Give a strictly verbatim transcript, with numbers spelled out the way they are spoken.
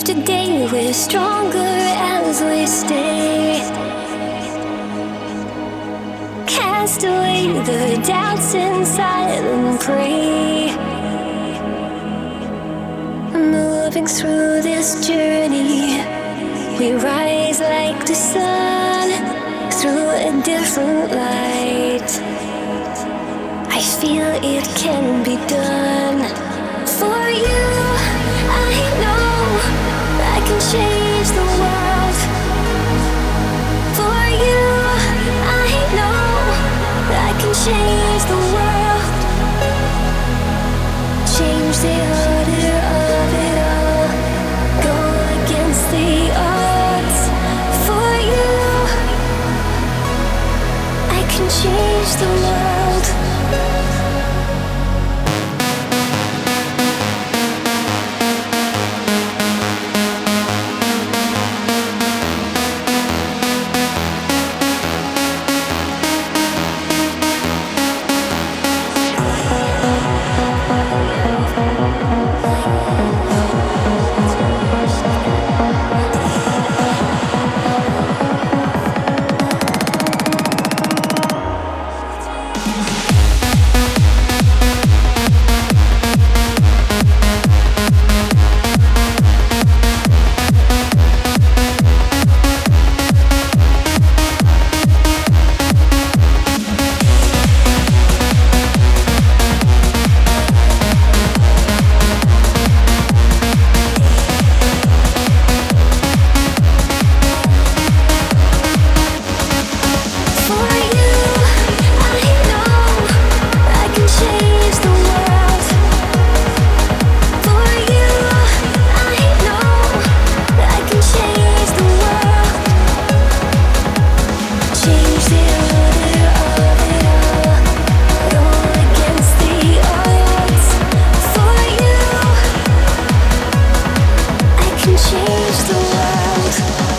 Today we're stronger as we stay. Cast away the doubts inside and pray. Moving through this journey, we rise like the sun through a different light. I feel it can be done. For you, I know I can change the world. For you, I know I can change the world. Change the order of it all. Go against the odds. For you, I can change the world. Change the world.